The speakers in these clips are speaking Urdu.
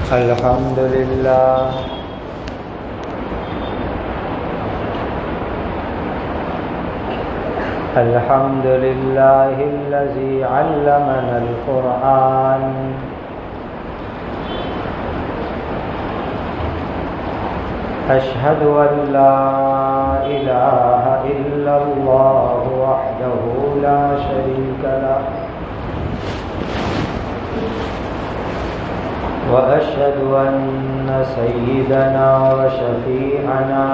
الحمد لله الحمد لله الذي علمنا القرآن أشهد أن لا إله إلا الله وحده لا شريك له وأشهد أن سيدنا وشفيعنا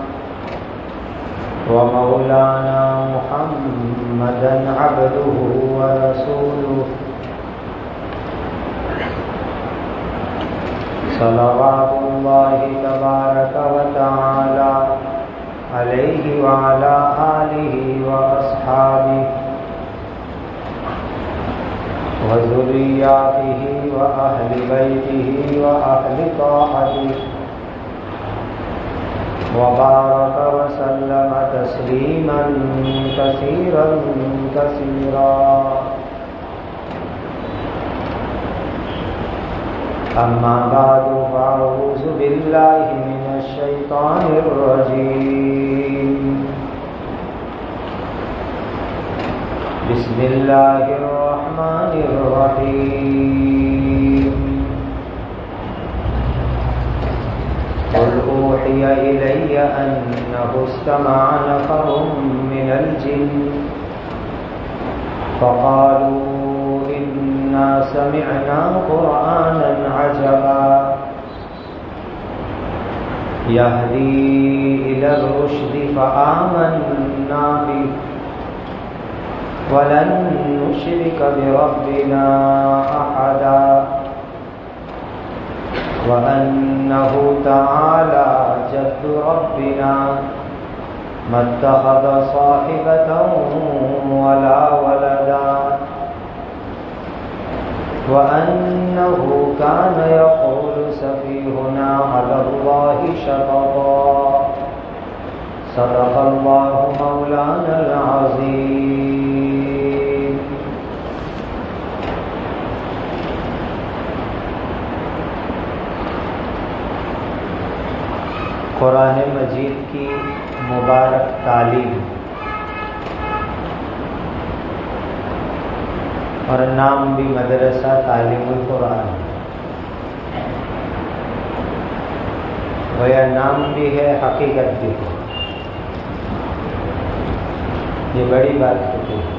ومولانا محمدا عبده ورسوله صلوات الله تبارك وتعالى عليه وعلى آله وأصحابه وذرياته وأهل بيته وأهل طاعته وبارك وسلم تسليما كثيرا كثيرا. أما بعد فأعوذ بالله من الشيطان الرجيم. بسم الله الرحمن الرحيم. قل أوحي إلي أنه استمع نفر من الجن فقالوا إنا سمعنا قرآنا عجبا يهدي إلى الرشد فآمنا به ولن نشرك بربنا أحدا وأنه تعالى جد ربنا ما اتخذ صاحبة ولا ولدا وأنه كان يقول سفيهنا على الله شططا صدق الله مولانا العظيم. قرآن مجید کی مبارک تعلیم اور نام بھی مدرسہ تعلیم القرآن، گویا نام بھی ہے حقیقت بھی ہے. یہ بڑی بات ہوتی ہے.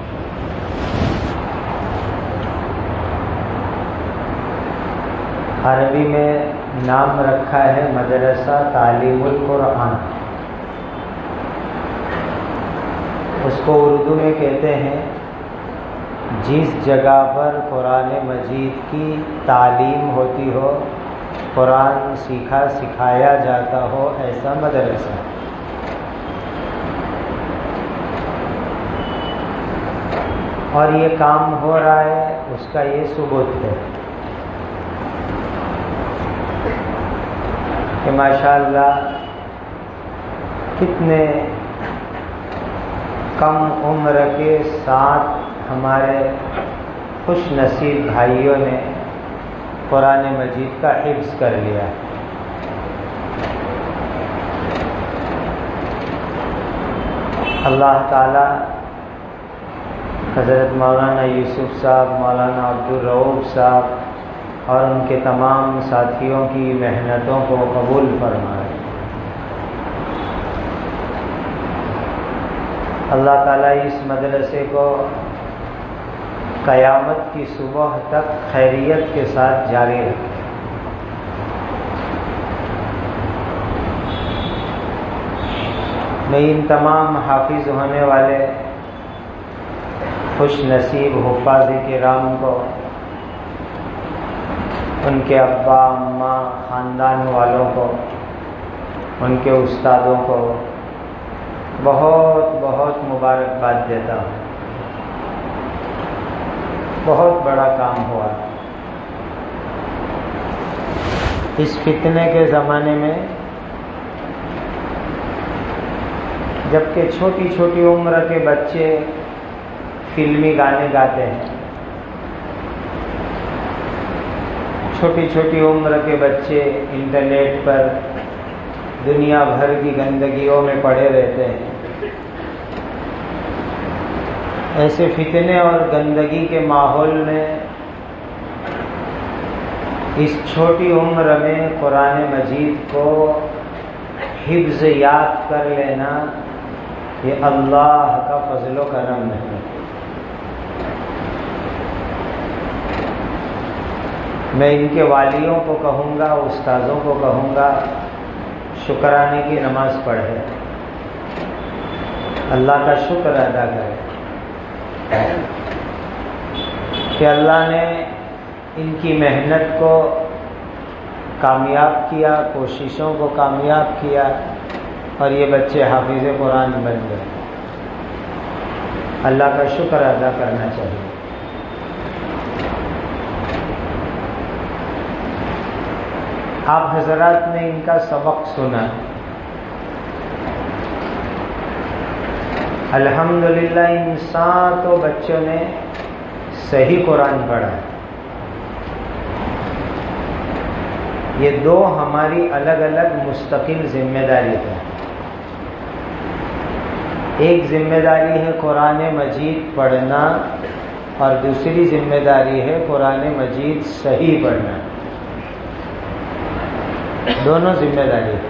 عربی میں نام رکھا ہے مدرسہ تعلیم القرآن. اس کو اردو میں کہتے ہیں جس جگہ پر قرآن مجید کی تعلیم ہوتی ہو، قرآن سیکھا سکھایا جاتا ہو، ایسا مدرسہ. اور یہ کام ہو رہا ہے، اس کا یہ ثبوت ہے کہ ماشاءاللہ کتنے کم عمر کے ساتھ ہمارے خوش نصیب بھائیوں نے قرآن مجید کا حفظ کر لیا. اللہ تعالی حضرت مولانا یوسف صاحب، مولانا عبدالرؤوف صاحب اور ان کے تمام ساتھیوں کی محنتوں کو قبول فرمائے. اللہ تعالیٰ اس مدرسے کو قیامت کی صبح تک خیریت کے ساتھ جاری رکھے. میں ان تمام حافظ ہونے والے خوش نصیب حفاظ کرام کو، ان کے ابا اماں، خاندان والوں کو، ان کے استادوں کو بہت بہت مبارکباد دیتا ہوں. بہت بڑا کام ہوا. اس فتنے کے زمانے میں جبکہ چھوٹی چھوٹی عمر کے بچے فلمی گانے گاتے ہیں، چھوٹی چھوٹی عمر کے بچے انٹرنیٹ پر دنیا بھر کی گندگیوں میں پڑے رہتے ہیں. ایسے فتنے اور گندگی کے ماحول میں اس چھوٹی عمر میں قرآن مجید کو حفظ یاد کر لینا یہ اللہ کا فضل و کرم ہے. میں ان کے والیوں کو کہوں گا، استاذوں کو کہوں گا، شکرانے کی نماز پڑھے، اللہ کا شکر ادا کرے کہ اللہ نے ان کی محنت کو کامیاب کیا، کوششوں کو کامیاب کیا اور یہ بچے حافظ قرآن بن گئے. اللہ کا شکر ادا کرنا چاہیے. آپ حضرات نے ان کا سبق سنا. الحمدللہ ان 7 بچوں نے صحیح قرآن پڑھا. یہ 2 ہماری الگ الگ مستقل ذمہ داری ہے. ایک ذمہ داری ہے قرآن مجید پڑھنا اور دوسری ذمہ داری ہے قرآن مجید صحیح پڑھنا. دونوں ذمہ داری ہے.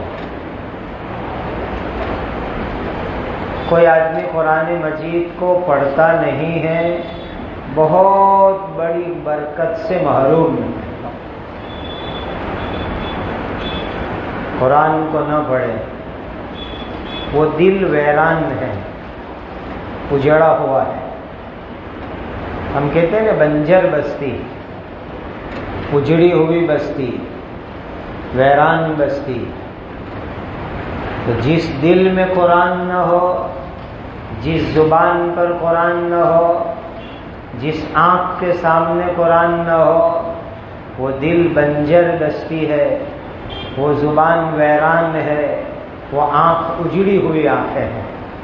کوئی آدمی قرآن مجید کو پڑھتا نہیں ہے، بہت بڑی برکت سے محروم ہے. قرآن کو نہ پڑھے وہ دل ویران ہے، اجڑا ہوا ہے. ہم کہتے ہیں نا بنجر بستی، اجڑی ہوئی بستی، ویران بستی. تو جس دل میں قرآن نہ ہو، جس زبان پر قرآن نہ ہو، جس آنکھ کے سامنے قرآن نہ ہو، وہ دل بنجر بستی ہے، وہ زبان ویران ہے، وہ آنکھ اجڑی ہوئی آنکھیں ہیں.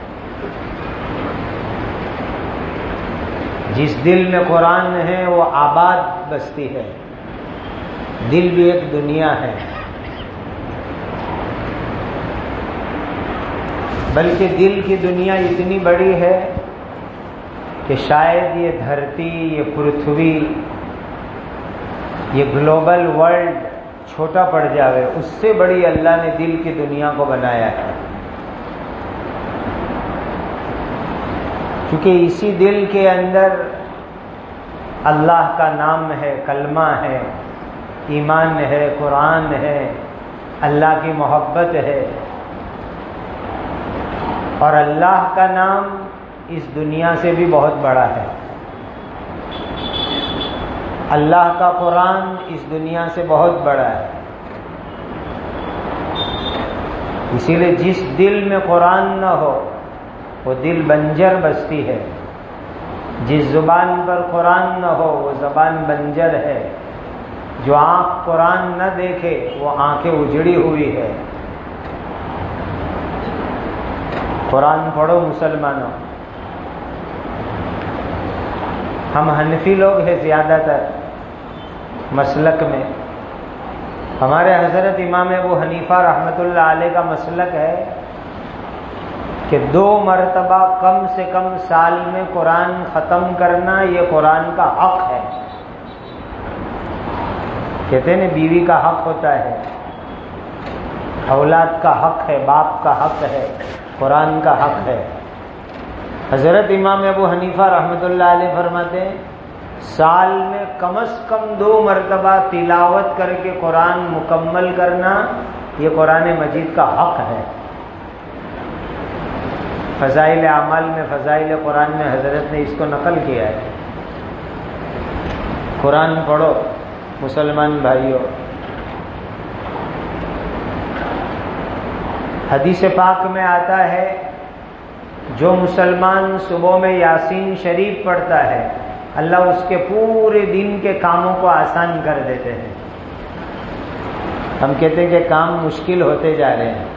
جس دل میں قرآن ہے وہ آباد بستی ہے. دل بھی ایک دنیا ہے، بلکہ دل کی دنیا اتنی بڑی ہے کہ شاید یہ دھرتی، یہ پرتھوی، یہ گلوبل ورلڈ چھوٹا پڑ جاوے، اس سے بڑی اللہ نے دل کی دنیا کو بنایا ہے. کیونکہ اسی دل کے اندر اللہ کا نام ہے، کلمہ ہے، ایمان ہے، قرآن ہے، اللہ کی محبت ہے. اور اللہ کا نام اس دنیا سے بھی بہت بڑا ہے. اللہ کا قرآن اس دنیا سے بہت بڑا ہے. اسی لیے جس دل میں قرآن نہ ہو وہ دل بنجر بستی ہے. جس زبان پر قرآن نہ ہو وہ زبان بنجر ہے. جو آنکھ قرآن نہ دیکھے وہ آنکھیں اجڑی ہوئی ہے. قرآن پڑھو مسلمانوں. ہم حنفی لوگ ہیں زیادہ تر مسلک میں. ہمارے حضرت امام ابو حنیفہ رحمۃ اللہ علیہ کا مسلک ہے کہ 2 مرتبہ کم سے کم سال میں قرآن ختم کرنا یہ قرآن کا حق ہے. کہتے ہیں بیوی کا حق ہوتا ہے، اولاد کا حق ہے، باپ کا حق ہے، قرآن کا حق ہے. حضرت امام ابو حنیفہ رحمۃ اللہ علیہ فرماتے ہیں سال میں کم از کم 2 مرتبہ تلاوت کر کے قرآن مکمل کرنا یہ قرآن مجید کا حق ہے. فضائل اعمال میں، فضائل قرآن میں حضرت نے اس کو نقل کیا ہے. قرآن پڑھو مسلمان بھائیوں. حدیث پاک میں آتا ہے جو مسلمان صبح میں یاسین شریف پڑھتا ہے اللہ اس کے پورے دن کے کاموں کو آسان کر دیتے ہیں. ہم کہتے ہیں کہ کام مشکل ہوتے جا رہے ہیں.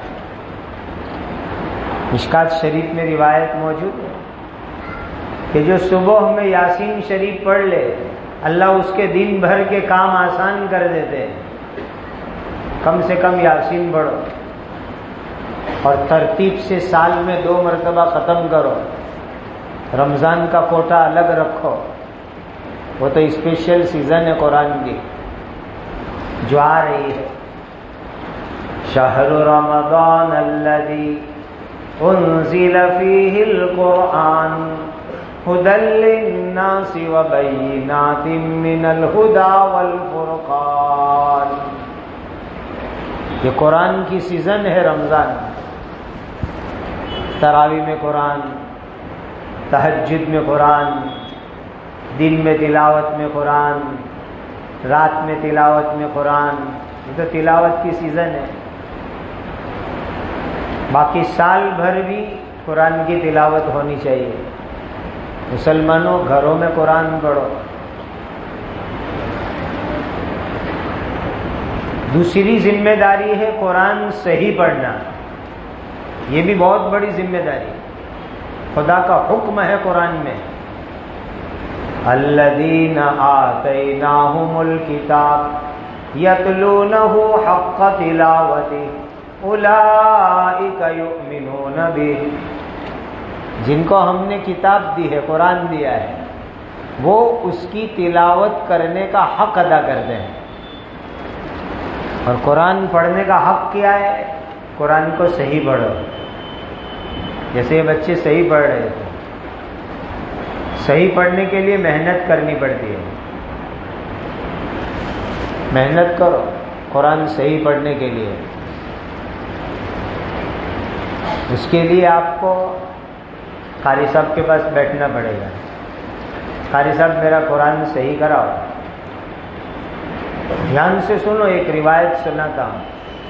مشکات شریف میں روایت موجود ہے کہ جو صبح میں یاسین شریف پڑھ لے اللہ اس کے دن بھر کے کام آسان کر دیتے ہیں. کم سے کم یاسین پڑھو اور ترتیب سے سال میں 2 مرتبہ ختم کرو. رمضان کا کوٹا الگ رکھو، وہ تو اسپیشل سیزن ہے قرآن کی جو آ رہی ہے. شہر رمضان الذی انزل فیہ القرآن ھدی للناس وبینات من الھدی والفرقان. یہ قرآن کی سیزن ہے رمضان. تراویح میں قرآن، تہجد میں قرآن، دن میں تلاوت میں قرآن، رات میں تلاوت میں قرآن. یہ تو تلاوت کی سیزن ہے. باقی سال بھر بھی قرآن کی تلاوت ہونی چاہیے. مسلمانوں گھروں میں قرآن پڑھو. دوسری ذمہ داری ہے قرآن صحیح پڑھنا. یہ بھی بہت بڑی ذمہ داری ہے. خدا کا حکم ہے قرآن میں الذین آتیناہم الکتاب یتلونہ حق تلاوتہ اولئک یؤمنون بہ. جن کو ہم نے کتاب دی ہے، قرآن دیا ہے، وہ اس کی تلاوت کرنے کا حق ادا کرتے ہیں. اور قرآن پڑھنے کا حق کیا ہے؟ قرآن کو صحیح پڑھو. جیسے یہ بچے صحیح پڑھ رہے تھے. صحیح پڑھنے کے لیے محنت کرنی پڑتی ہے. محنت کرو قرآن صحیح پڑھنے کے لیے. اس کے لیے آپ کو قاری صاحب کے پاس بیٹھنا پڑے گا. قاری صاحب میرا قرآن صحیح کراؤ. دھیان سے سنو، ایک روایت سناتا ہوں.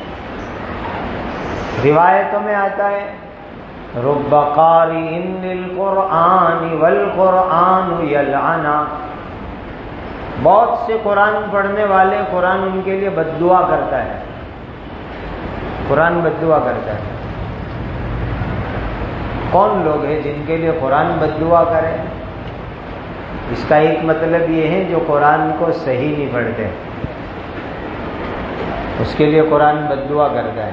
روایتوں میں آتا ہے رب قارئ للقرآن والقرآن یلعنا. بہت سے قرآن پڑھنے والے قرآن ان کے لیے بد دعا کرتا ہے. قرآن بد دعا کرتا ہے. کون لوگ ہیں جن کے لیے قرآن بد دعا کرے؟ اس کا ایک مطلب یہ ہے جو قرآن کو صحیح نہیں پڑھتے، اس کے لیے قرآن بد دعا کرتا ہے.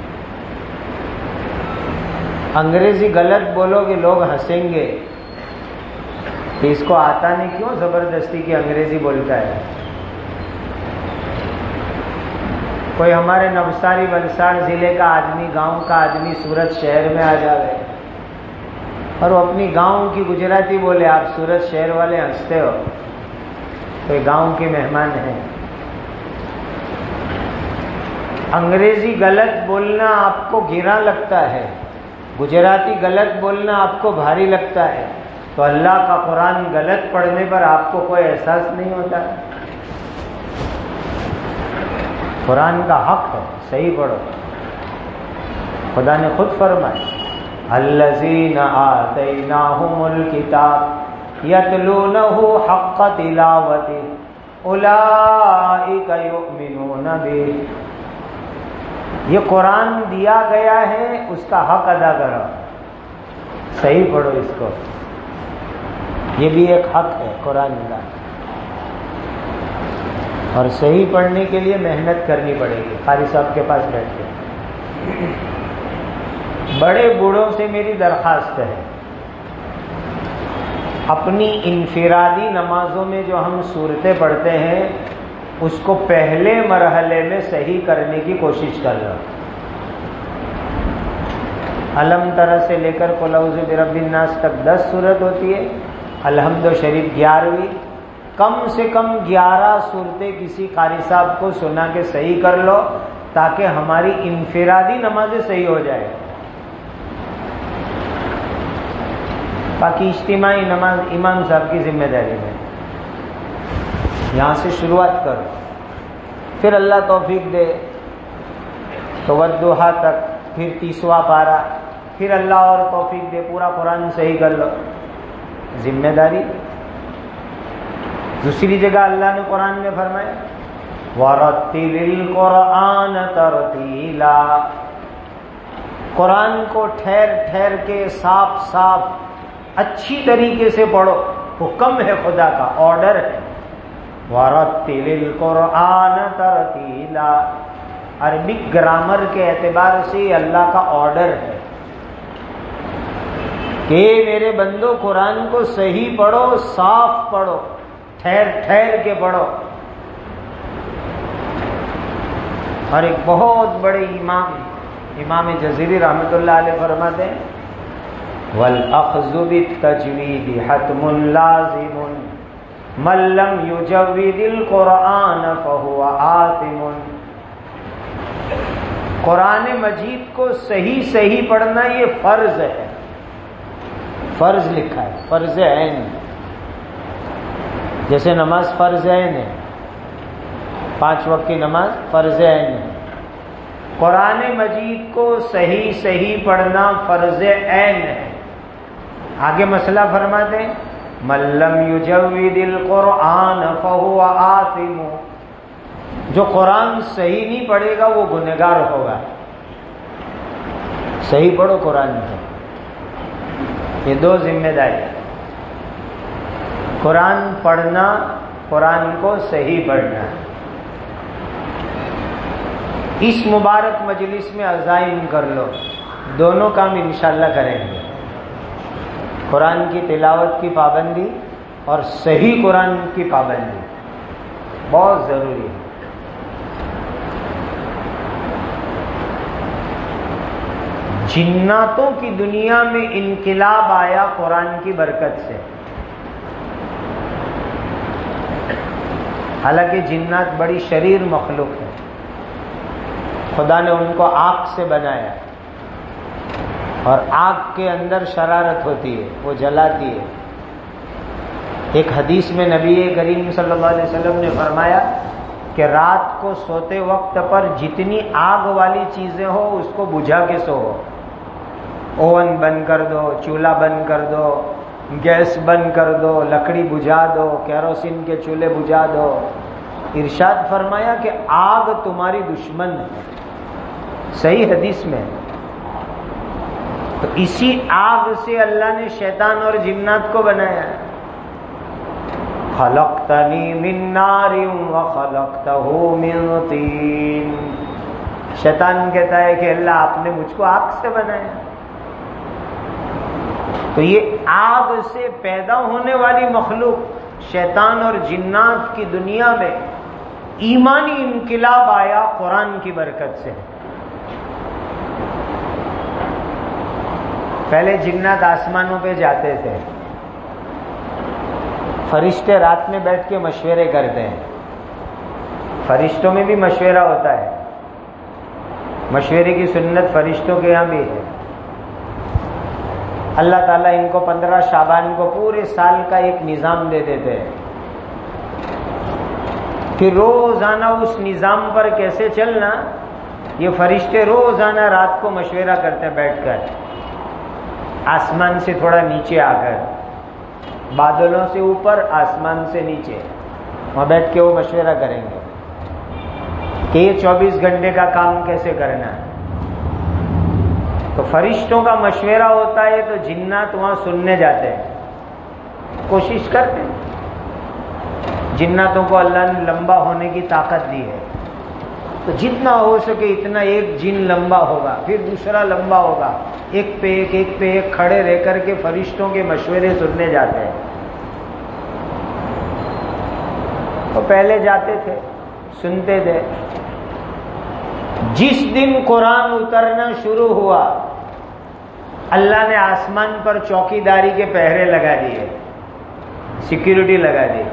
انگریزی غلط بولو گے لوگ ہنسیں گے کہ اس کو آتا نہیں، کیوں زبردستی کی انگریزی بولتا ہے. کوئی ہمارے نوساری ولساڑ ضلع کا آدمی، گاؤں کا آدمی سورت شہر میں آ جائے اور وہ اپنی گاؤں کی گجراتی بولے، آپ سورت شہر والے ہنستے ہو. کوئی گاؤں کے مہمان ہیں. انگریزی غلط بولنا آپ کو گرا لگتا ہے، گجراتی غلط بولنا آپ کو بھاری لگتا ہے، تو اللہ کا قرآن غلط پڑھنے پر آپ کو کوئی احساس نہیں ہوتا. قرآن کا حق ہے، صحیح پڑھو. خدا نے خود فرمایا الذین آتیناہم الکتاب یتلونہ حق تلاوتہ اولئک یؤمنون بہ. یہ قرآن دیا گیا ہے، اس کا حق ادا کرو، صحیح پڑھو اس کو. یہ بھی ایک حق ہے قرآن کا. اور صحیح پڑھنے کے لیے محنت کرنی پڑے گی. قاری صاحب کے پاس بیٹھ کے بڑے بوڑھوں سے میری درخواست ہے، اپنی انفرادی نمازوں میں جو ہم سورتیں پڑھتے ہیں اس کو پہلے مرحلے میں صحیح کرنے کی کوشش کر رہا. علم تر سے لے کر قل اعوذ برب الناس تک 10 سورت ہوتی ہے. الحمد شریف 11ویں. کم سے کم 11 صورتیں کسی قاری صاحب کو سنا کے صحیح کر لو تاکہ ہماری انفرادی نمازیں صحیح ہو جائے. باقی اجتماعی نماز امام صاحب کی ذمہ داری ہے. یہاں سے شروعات کرو، پھر اللہ توفیق دے تو والضحیٰ تک، پھر 30واں پارہ، پھر اللہ اور توفیق دے پورا قرآن صحیح کر لو. ذمہ داری. دوسری جگہ اللہ نے قرآن میں فرمایا وَرَتِّلِ الْقُرْآنَ تَرْتِيلًا. قرآن کو ٹھہر ٹھہر کے صاف صاف اچھی طریقے سے پڑھو. حکم ہے خدا کا، آرڈر ہے. وَرَتِّلِ الْقُرْآنَ تَرْتِيلًا، عربک گرامر کے اعتبار سے اللہ کا آرڈر ہے کہ میرے بندو قرآن کو صحیح پڑھو، صاف پڑھو، ٹھہر ٹھہر کے پڑھو۔ اور ایک بہت بڑے امام جزیری رحمۃ اللہ علیہ فرماتے ہیں وَالْأَخْذُ بِالتَّجْوِيدِ حَتْمٌ لَازِمٌ مَنْ لَمْ يُجَوِّدِ الْقُرْآنَ فَهُوَ آثِمٌ۔ قرآن مجید کو صحیح صحیح پڑھنا یہ فرض ہے، فرض لکھا ہے، فرض عین، جیسے نماز فرض عین ہے، 5 وقت کی نماز فرض عین ہے، قرآن مجید کو صحیح صحیح پڑھنا فرض عین ہے۔ آگے مسئلہ فرماتے ہیں مَن لَّمْ يُجَوِّدِ الْقُرْآنَ فَهُوَ آثِمٌ، جو قرآن صحیح نہیں پڑھے گا وہ گنہگار ہوگا۔ صحیح پڑھو قرآن کو، یہ 2 ذمہ داری، قرآن پڑھنا، قرآن کو صحیح پڑھنا۔ اس مبارک مجلس میں عزائم کر لو، دونوں کام انشاءاللہ کریں گے، قرآن کی تلاوت کی پابندی اور صحیح قرآن کی پابندی بہت ضروری ہے۔ جناتوں کی دنیا میں انقلاب آیا قرآن کی برکت سے، حالانکہ جنات بڑی شریر مخلوق ہے، خدا نے ان کو آگ سے بنایا اور آگ کے اندر شرارت ہوتی ہے، وہ جلاتی ہے۔ ایک حدیث میں نبی کریم صلی اللہ علیہ وسلم نے فرمایا کہ رات کو سوتے وقت پر جتنی آگ والی چیزیں ہو اس کو بجھا کے سو، اوون بند کر دو، چولہا بند کر دو، گیس بند کر دو، لکڑی بجھا دو، کیروسین کے چولہے بجھا دو۔ ارشاد فرمایا کہ آگ تمہاری دشمن ہے، صحیح حدیث میں۔ تو اسی آگ سے اللہ نے شیطان اور جنات کو بنایا۔ خلقتنی من نار وخلقتہ من طین، شیطان کہتا ہے کہ اللہ آپ نے مجھ کو آگ سے بنایا۔ تو یہ آگ سے پیدا ہونے والی مخلوق شیطان اور جنات کی دنیا میں ایمانی انقلاب آیا قرآن کی برکت سے۔ پہلے جنات آسمانوں پہ جاتے تھے، فرشتے رات میں بیٹھ کے مشورے کرتے ہیں، فرشتوں میں بھی مشورہ ہوتا ہے، مشورے کی سنت فرشتوں کے یہاں بھی ہے۔ اللہ تعالیٰ ان کو 15 شعبان کو پورے سال کا ایک نظام دے دیتے ہیں کہ روزانہ اس نظام پر کیسے چلنا، یہ فرشتے روزانہ رات کو مشورہ کرتے ہیں بیٹھ کر، آسمان سے تھوڑا نیچے آ کر، بادلوں سے اوپر آسمان سے نیچے، وہاں بیٹھ کے وہ مشورہ کریں گے کہ یہ 24 گھنٹے کا کام کیسے کرنا ہے۔ تو فرشتوں کا مشورہ ہوتا ہے تو جنات وہاں سننے جاتے ہیں، کوشش کرتے ہیں۔ جناتوں کو اللہ نے لمبا ہونے کی طاقت دی ہے، تو جتنا ہو سکے اتنا ایک جن لمبا ہوگا، پھر دوسرا لمبا ہوگا، ایک پہ ایک کھڑے رہ کر کے فرشتوں کے مشورے سننے جاتے ہیں۔ تو پہلے جاتے تھے، سنتے تھے۔ جس دن قرآن اترنا شروع ہوا اللہ نے آسمان پر چوکیداری کے پہرے لگا دیے، سیکیورٹی لگا دی۔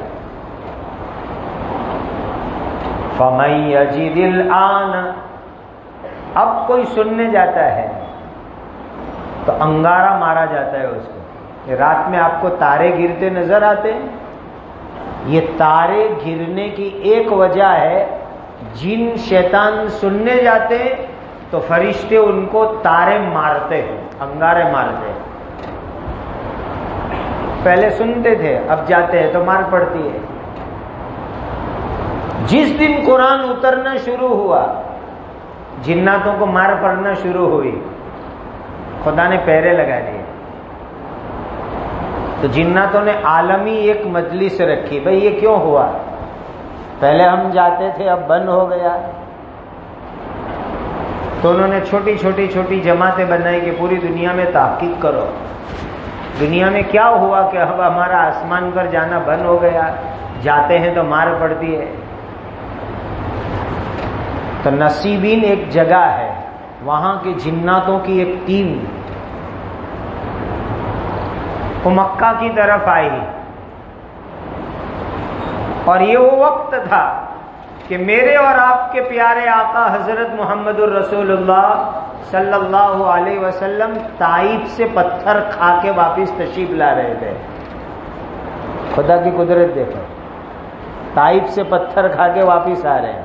فَمَن يَجِدِ الْآنَ، اب کوئی سننے جاتا ہے تو انگارہ مارا جاتا ہے اس کو۔ کہ رات میں آپ کو تارے گرتے نظر آتے ہیں، یہ تارے گرنے کی ایک وجہ ہے، جن شیطان سننے جاتے ہیں تو فرشتے ان کو تارے مارتے ہیں، انگارے مارتے ہیں۔ پہلے سنتے تھے، اب جاتے ہیں تو مار پڑتی ہے۔ جس دن قرآن اترنا شروع ہوا جناتوں کو مار پڑنا شروع ہوئی، خدا نے پہرے لگا دیے۔ تو جناتوں نے عالمی ایک مجلس رکھی، بھئی یہ کیوں ہوا؟ پہلے ہم جاتے تھے، اب بند ہو گیا. تو انہوں نے چھوٹی چھوٹی جماعتیں بنائی کہ پوری دنیا میں تحقیق کرو، دنیا میں کیا ہوا کہ اب ہمارا آسمان پر جانا بند ہو گیا، جاتے ہیں تو مار پڑتی ہے. تو نصیبین ایک جگہ ہے، وہاں کے جناتوں کی ایک ٹیم وہ مکہ کی طرف آئی، اور یہ وہ وقت تھا کہ میرے اور آپ کے پیارے آقا حضرت محمد الرسول اللہ صلی اللہ علیہ وسلم طائف سے پتھر کھا کے واپس تشریف لا رہے تھے. خدا کی قدرت دیکھو، طائف سے پتھر کھا کے واپس آ رہے ہیں.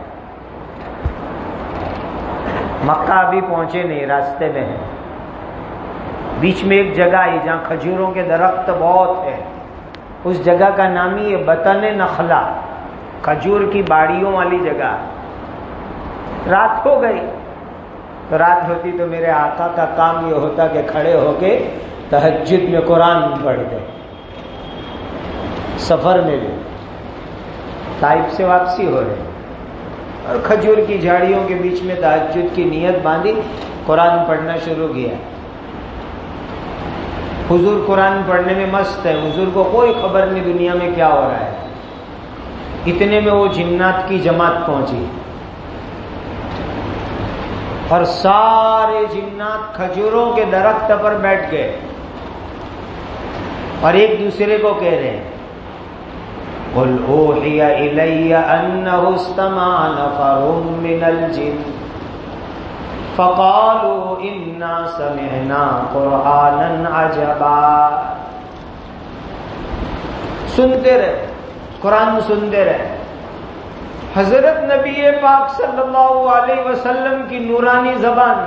مکہ ابھی پہنچے نہیں، راستے میں ہیں. بیچ میں ایک جگہ آئی جہاں کھجوروں کے درخت بہت ہیں، اس جگہ کا نام ہی ہے بطن نخلا، کھجور کی باڑیوں والی جگہ. رات ہو گئی، تو رات ہوتی تو میرے آقا کا کام یہ ہوتا کہ کھڑے ہو کے تہجد میں قرآن پڑھتے. سفر میں بھی طائف سے واپسی ہو رہے اور کھجور کی جھاڑیوں کے بیچ میں تہجد کی نیت باندھی، قرآن پڑھنا شروع کیا. حضور قرآن پڑھنے میں مست ہے، حضور کو کوئی خبر نہیں دنیا میں کیا ہو رہا ہے. اتنے میں وہ جنات کی جماعت پہنچی، اور سارے جنات کھجوروں کے درخت پر بیٹھ گئے اور ایک دوسرے کو کہہ رہے ہیں قُلْ أُوحِيَ إِلَيَّ أَنَّهُ اسْتَمَعَ نَفَرٌ مِّنَ الْجِنِّ فَقَالُوا إِنَّا سَمِعْنَا قُرْآنًا عَجَبًا. سنتے رہے، قرآن سنتے رہے. حضرت نبی پاک صلی اللہ علیہ وسلم کی نورانی زبان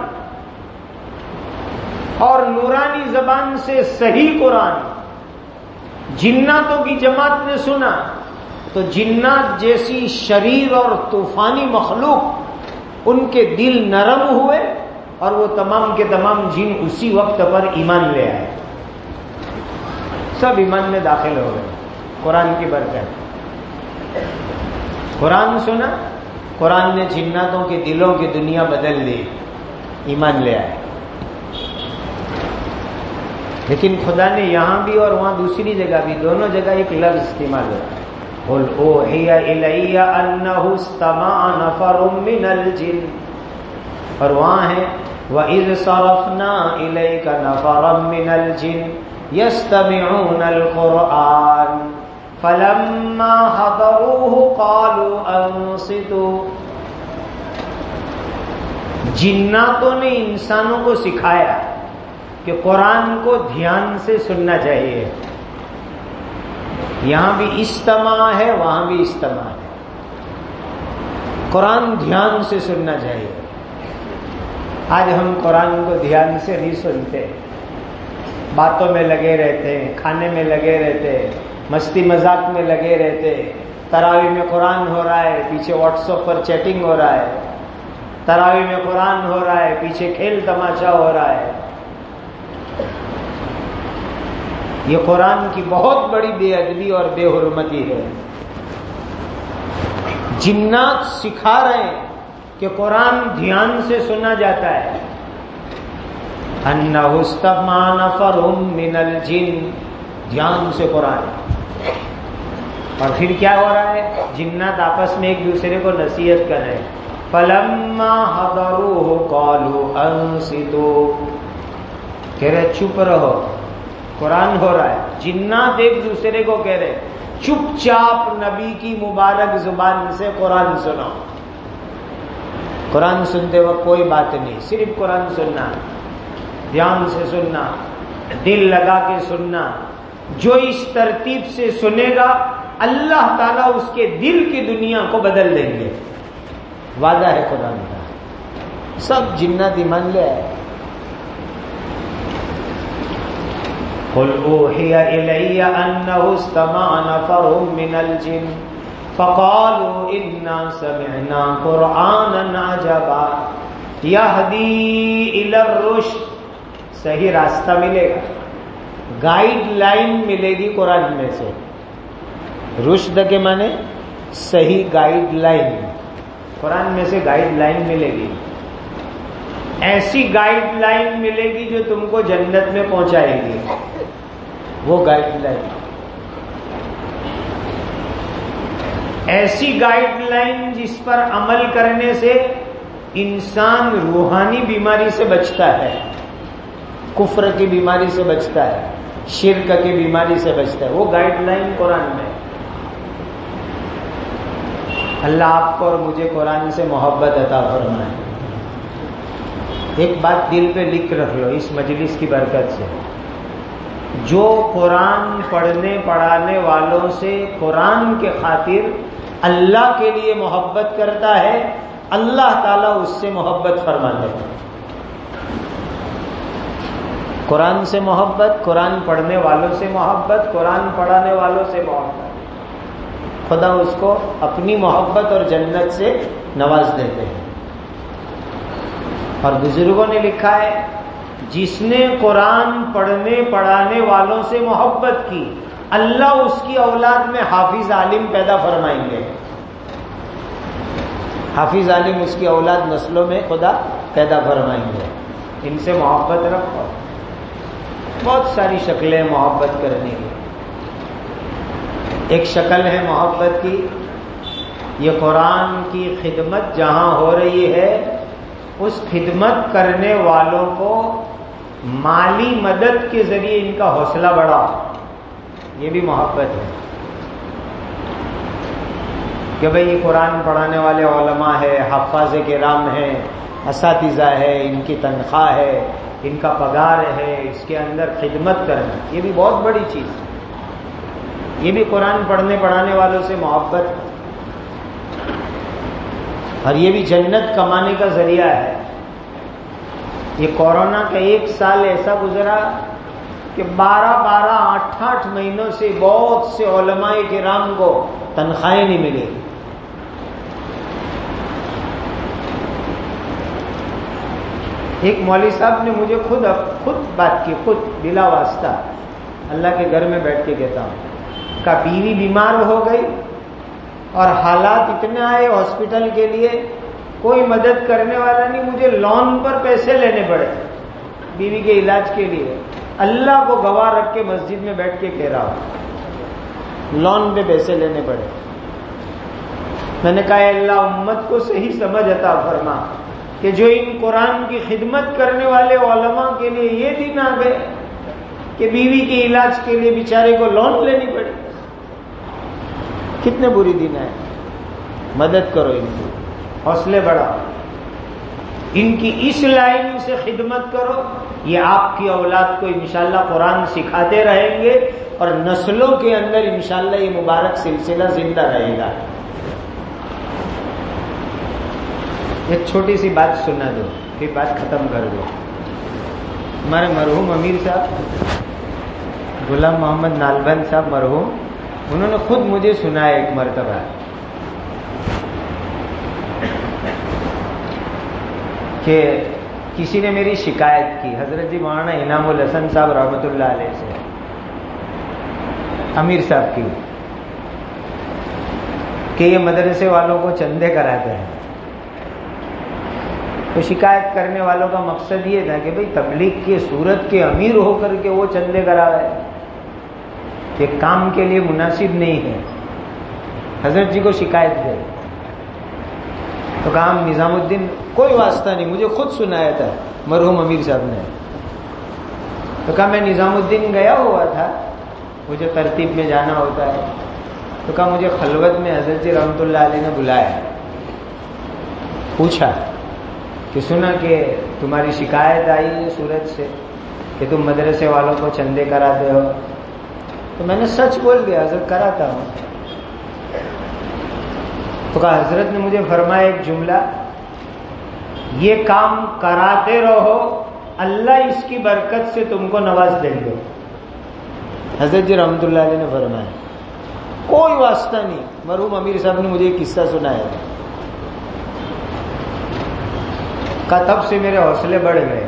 اور نورانی زبان سے صحیح قرآن جناتوں کی جماعت نے سنا تو جنات جیسی شریر اور طوفانی مخلوق ان کے دل نرم ہوئے اور وہ تمام کے تمام جن اسی وقت پر ایمان لے آئے. سب ایمان میں داخل ہو گئے قرآن کی برکت. قرآن سنا، قرآن نے جناتوں کے دلوں کی دنیا بدل دی، ایمان لے آئے. لیکن خدا نے یہاں بھی اور وہاں دوسری جگہ بھی، دونوں جگہ ایک لفظ استعمال ہوا ہے قُلْ أُوحِيَ إِلَيَّ أَنَّهُ اسْتَمَعَ نَفَرٌ مِّنَ الْجِنِّ، اور وہاں ہے وَإِذْ صَرَفْنَا إِلَيْكَ نَفَرًا مِّنَ الْجِنِّ يَسْتَمِعُونَ الْقُرْآنَ فَلَمَّا حَضَرُوهُ قَالُوا أَنصِتُوا. جناتوں نے انسانوں کو سکھایا کہ قرآن کو دھیان سے سننا چاہیے. یہاں بھی استماع ہے، وہاں بھی استماع ہے. قرآن دھیان سے سننا چاہیے. آج ہم قرآن کو دھیان سے نہیں سنتے، باتوں میں لگے رہتے ہیں، کھانے میں لگے رہتے ہیں، مستی مذاق میں لگے رہتے. تراویح میں قرآن ہو رہا ہے، پیچھے واٹس ایپ پر چیٹنگ ہو رہا ہے. تراویح میں قرآن ہو رہا ہے، پیچھے کھیل تماشا ہو رہا ہے. یہ قرآن کی بہت بڑی بے ادبی اور بے حرمتی ہے. جنات سکھا رہے ہیں کہ قرآن دھیان سے سنا جاتا ہے. اَنَّهُ اسْتَمَعَ نَفَرٌ مِّنَ الْجِنِّ، دھیان سے قرآن. اور پھر کیا ہو رہا ہے؟ جنات آپس میں ایک دوسرے کو نصیحت کر رہے ہیں. فَلَمَّا حَضَرُوهُ قَالُوا أَنصِتُوا، کہہ رہے چپ رہو، قرآن ہو رہا ہے. جنات ایک دوسرے کو کہہ رہے چپ چاپ نبی کی مبارک زبان سے قرآن سنو. قرآن سنتے وقت کوئی بات نہیں، صرف قرآن سننا، دھیان سے سننا، دل لگا کے سننا. جو اس ترتیب سے سنے گا اللہ تعالیٰ اس کے دل کی دنیا کو بدل دیں گے. وعدہ ہے قرآن کا. سب جنات ایمان لے آئے. قُلْ أُوحِيَ إِلَيَّ أَنَّهُ اسْتَمَعَ نَفَرٌ مِّنَ الْجِنِّ فَقَالُوا إِنَّا سَمِعْنَا قُرْآنًا عَجَبًا يَهْدِي إِلَى الرُّشْدِ. صحیح راستہ ملے گا، گائیڈ لائن ملے گی قرآن میں سے. رشد کے معنی صحیح گائیڈ لائن، قرآن میں سے گائیڈ لائن ملے گی، ایسی گائیڈ لائن ملے گی جو تم کو جنت میں پہنچائے گی، وہ گائیڈ لائن، ایسی گائیڈ لائن جس پر عمل کرنے سے انسان روحانی بیماری سے بچتا ہے، کفر کی بیماری سے بچتا ہے، شرک کی بیماری سے بچتا ہے، وہ گائیڈ لائن قرآن میں۔ اللہ آپ کو اور مجھے قرآن سے محبت عطا فرمائے۔ ایک بات دل پہ لکھ رکھ لو اس مجلس کی برکت سے، جو قرآن پڑھنے پڑھانے والوں سے قرآن کے خاطر اللہ کے لیے محبت کرتا ہے، اللہ تعالیٰ اس سے محبت فرماتے ہیں۔ قرآن سے محبت، قرآن پڑھنے والوں سے محبت، قرآن پڑھانے والوں سے محبت، خدا اس کو اپنی محبت اور جنت سے نواز دیتے ہیں۔ اور بزرگوں نے لکھا ہے جس نے قرآن پڑھنے پڑھانے والوں سے محبت کی، اللہ اس کی اولاد میں حافظ عالم پیدا فرمائیں گے، حافظ عالم اس کی اولاد نسلوں میں خدا پیدا فرمائیں گے۔ ان سے محبت رکھو، بہت ساری شکلیں محبت کرنے کی۔ ایک شکل ہے محبت کی، یہ قرآن کی خدمت جہاں ہو رہی ہے اس خدمت کرنے والوں کو مالی مدد کے ذریعے ان کا حوصلہ بڑھا، یہ بھی محبت ہے کہ بھئی یہ قرآن پڑھانے والے علماء ہے، حفاظ کرام ہیں، اساتذہ ہے، ان کی تنخواہ ہے، ان کا پگار ہے، اس کے اندر خدمت کرنا، یہ بھی بہت بڑی چیز ہے، یہ بھی قرآن پڑھنے پڑھانے والوں سے محبت ہے، اور یہ بھی جنت کمانے کا ذریعہ ہے۔ یہ کورونا کا ایک سال ایسا گزرا کہ 8 مہینوں سے بہت سے علماء کرام کو تنخواہیں نہیں ملی۔ ایک مولوی صاحب نے مجھے خود بات کی، خود بلا واسطہ، اللہ کے گھر میں بیٹھ کے کہتا ہوں، کہ بیوی بیمار ہو گئی اور حالات اتنے آئے ہاسپٹل کے لیے، کوئی مدد کرنے والا نہیں، مجھے لون پر پیسے لینے پڑے بیوی کے علاج کے لیے، اللہ کو گواہ رکھ کے مسجد میں بیٹھ کے کہہ رہا ہوں، لون پہ پیسے لینے پڑے۔ میں نے کہا اے اللہ امت کو صحیح سمجھ عطا فرما کہ جو ان قرآن کی خدمت کرنے والے علماء کے لیے یہ دن آ گئے کہ بیوی کے علاج کے لیے بیچارے کو لون لینی پڑی، کتنے بری دن ہے۔ مدد کرو ان کی، حوصلے بڑھاؤ، ان کی اس لائن سے خدمت کرو، یہ آپ کی اولاد کو انشاءاللہ قرآن سکھاتے رہیں گے اور نسلوں کے اندر انشاءاللہ یہ مبارک سلسلہ زندہ رہے گا۔ ایک چھوٹی سی بات سنا دو، پھر بات ختم کر دو۔ ہمارے مرحوم امیر صاحب غلام محمد نالبند صاحب مرحوم، انہوں نے خود مجھے سنایا ایک مرتبہ کہ کسی نے میری شکایت کی حضرت جی مولانا انعام الحسن صاحب رحمۃ اللہ علیہ سے، امیر صاحب کی، کہ یہ مدرسے والوں کو چندے کراتے ہیں۔ تو شکایت کرنے والوں کا مقصد یہ تھا کہ بھئی تبلیغ کی صورت کے امیر ہو کر کے وہ چندے کرا رہے، کہ کام کے لیے مناسب نہیں ہے۔ حضرت جی کو شکایت گئی تو کہا نظام الدین، کوئی واسطہ نہیں، مجھے خود سنایا تھا مرحوم امیر صاحب نے۔ تو کہا میں نظام الدین گیا ہوا تھا، مجھے ترتیب میں جانا ہوتا ہے، تو کہا مجھے خلوت میں حضرت جی رحمۃ اللہ علیہ نے بلایا، پوچھا کہ سنا کہ تمہاری شکایت آئی ہے سورت سے کہ تم مدرسے والوں کو چندے کراتے ہو۔ تو میں نے سچ بول دیا، حضرت کراتا ہوں۔ تو کہا حضرت نے مجھے فرمایا ایک جملہ، یہ کام کراتے رہو، اللہ اس کی برکت سے تم کو نواز دیں گے۔ حضرت جی رحمۃ اللہ علیہ نے فرمایا، کوئی واسطہ نہیں۔ مرحوم امیر صاحب نے مجھے ایک قصہ سنایا کہ تب سے میرے حوصلے بڑھ گئے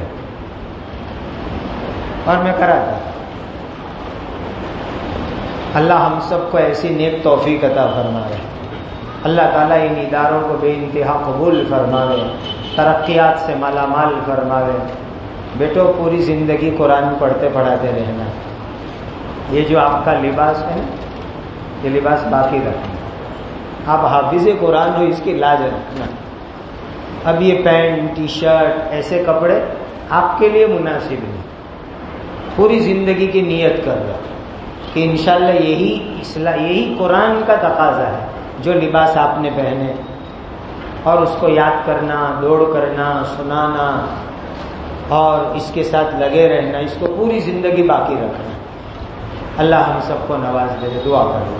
اور میں کراتا۔ اللہ ہم سب کو ایسی نیک توفیق عطا فرمائے۔ اللہ تعالیٰ ان اداروں کو بے انتہا قبول فرماوے، ترقیات سے مالا مال فرماوے۔ بیٹو پوری زندگی قرآن پڑھتے پڑھاتے رہنا۔ یہ جو آپ کا لباس ہے یہ لباس باقی رکھنا، آپ حافظ قرآن ہو اس کی لاج رکھنا۔ اب یہ پینٹ ٹی شرٹ ایسے کپڑے آپ کے لیے مناسب نہیں۔ پوری زندگی کی نیت کر رہا کہ انشاءاللہ یہی قرآن کا تقاضا ہے، جو لباس آپ نے پہنے، اور اس کو یاد کرنا، دوڑ کرنا، سنانا اور اس کے ساتھ لگے رہنا، اس کو پوری زندگی باقی رکھنا۔ اللہ ہم سب کو نواز دے، دعا کرو۔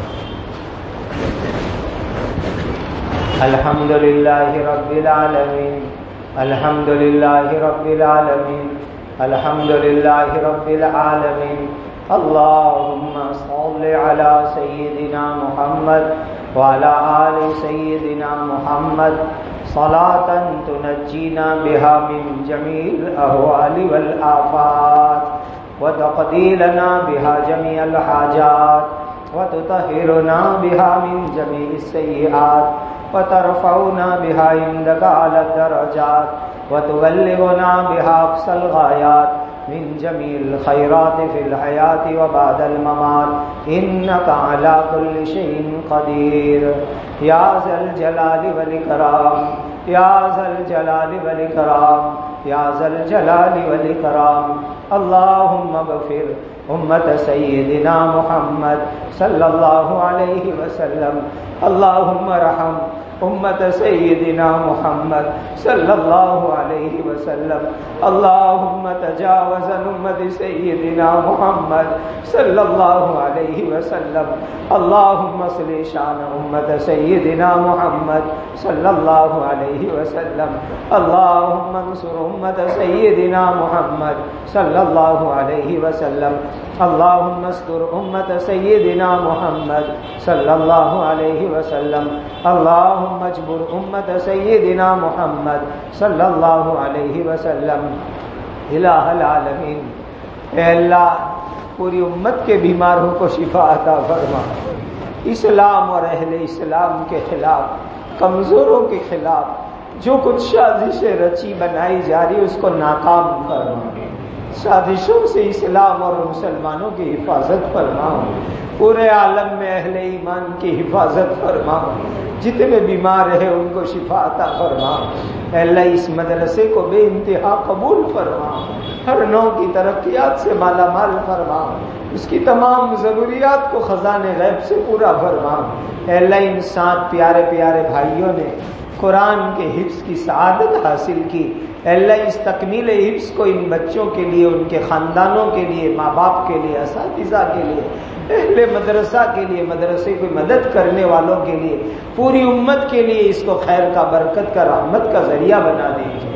الحمدللہ رب العالمین، الحمدللہ رب العالمین، الحمدللہ رب العالمین۔ اللہم صل علی سیدنا محمد وعلی آل سیدنا محمد صلاۃ تنجینا بہا من جمیع الاحوال والآفات وتقضی لنا بہا جمیع الحاجات وتطہرنا بہا من جمیع السیئات وترفعنا بہا عندک اعلی الدرجات وتبلغنا بہا اقصى الغایات من جمیع الخیرات فی الحیات وبعد الممات انک علی کل شیء قدیر یا ذا الجلال والاکرام، یا ذا الجلال والاکرام، یا ذا الجلال والاکرام۔ اللہم اغفر امت سیدنا محمد صلی اللہ علیہ وسلم، اللہم رحم امت سیدنا محمد صلی اللہ علیہ وسلم، اللہم تجاوز عن امت سیدنا محمد صلی اللہ علیہ وسلم، اللہم اصلح شان امت سیدنا محمد صلی اللہ علیہ وسلم، اللہم انصر امت سیدنا محمد صلی اللہ علیہ وسلم، اللہم استر امت سیدنا محمد صلی اللہ علیہ وسلم، اللہم اجبر امت سیدنا محمد صلی اللہ علیہ وسلم۔ الہ العالمین، اے اللہ پوری امت کے بیماروں کو شفا عطا فرما، اسلام اور اہل اسلام کے خلاف، کمزوروں کے خلاف جو کچھ سازشیں رچی بنائی جا رہی اس کو ناکام فرما، سازشوں سے اسلام اور مسلمانوں کی حفاظت فرماؤ، پورے عالم میں اہل ایمان کی حفاظت فرماؤ، جتنے بیمار ہیں ان کو شفا عطا فرماؤ۔ اے اللہ اس مدرسے کو بے انتہا قبول فرماؤ، ہر نوع کی ترقیات سے مالا مال فرماؤ، اس کی تمام ضروریات کو خزانے غیب سے پورا فرماؤ۔ اے اللہ ان 7 پیارے پیارے بھائیوں نے قرآن کے حفظ کی سعادت حاصل کی، اے اللہ اس تکمیل حفظ کو ان بچوں کے لیے، ان کے خاندانوں کے لیے، ماں باپ کے لیے، اساتذہ کے لیے، اہل مدرسہ کے لیے، مدرسے کو مدد کرنے والوں کے لیے، پوری امت کے لیے اس کو خیر کا، برکت کا، رحمت کا ذریعہ بنا دیجیے۔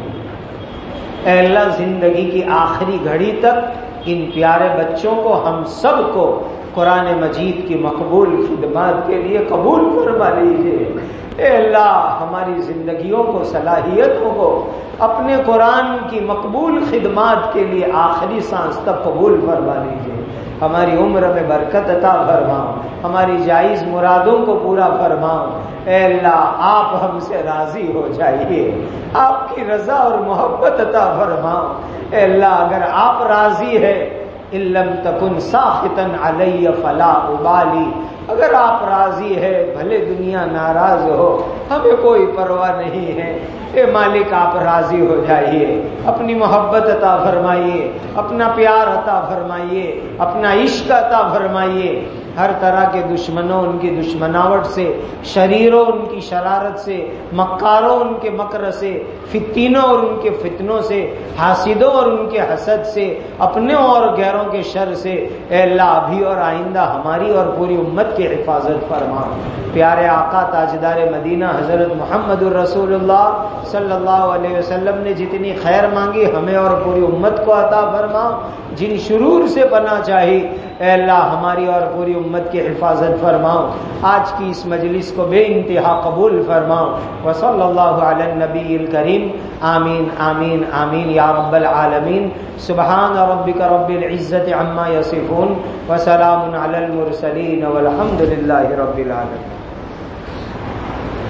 اے اللہ زندگی کی آخری گھڑی تک ان پیارے بچوں کو، ہم سب کو قرآن مجید کی مقبول خدمات کے لیے قبول فرما لیجیے۔ اے اللہ ہماری زندگیوں کو، صلاحیتوں کو اپنے قرآن کی مقبول خدمات کے لیے آخری سانس تک قبول فرما لیجیے۔ ہماری عمر میں برکت عطا فرماؤ، ہماری جائز مرادوں کو پورا فرماؤ۔ اے اللہ آپ ہم سے راضی ہو جائیے، آپ کی رضا اور محبت عطا فرماؤ۔ اے اللہ اگر آپ راضی ہے، ان لم تکن ساخطا علی فلا ابالی، اگر آپ راضی ہے بھلے دنیا ناراض ہو، ہمیں کوئی پرواہ نہیں ہے۔ اے مالک آپ راضی ہو جائیے، اپنی محبت عطا فرمائیے، اپنا پیار عطا فرمائیے، اپنا عشق عطا فرمائیے۔ ہر طرح کے دشمنوں، ان کی دشمناوٹ سے، شریروں ان کی شرارت سے، مکاروں ان کے مکر سے، فتینوں اور ان کے فتنوں سے، حاسدوں اور ان کے حسد سے، اپنوں اور غیروں کے شر سے اے اللہ ابھی اور آئندہ ہماری اور پوری امت کی حفاظت فرما۔ پیارے آقا تاجدار مدینہ حضرت محمد الرسول اللہ صلی اللہ علیہ وسلم نے جتنی خیر مانگی ہمیں اور پوری امت کو عطا فرما، جن شرور سے پناہ چاہی اے اللہ ہماری اور پوری امت کی حفاظت فرماؤ۔ آج کی اس مجلس کو بے انتہا قبول فرماؤ۔ وصلی اللہ علی النبی الکریم، آمین آمین آمین یا رب العالمین۔ سبحان ربک رب العزت عما یصفون وسلام علی المرسلین والحمد للہ رب العالمین۔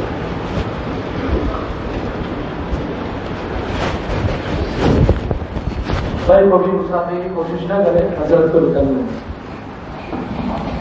بھائی کو بھی گھسانے کی کوشش نہ کرے، حضرت کو نکلنے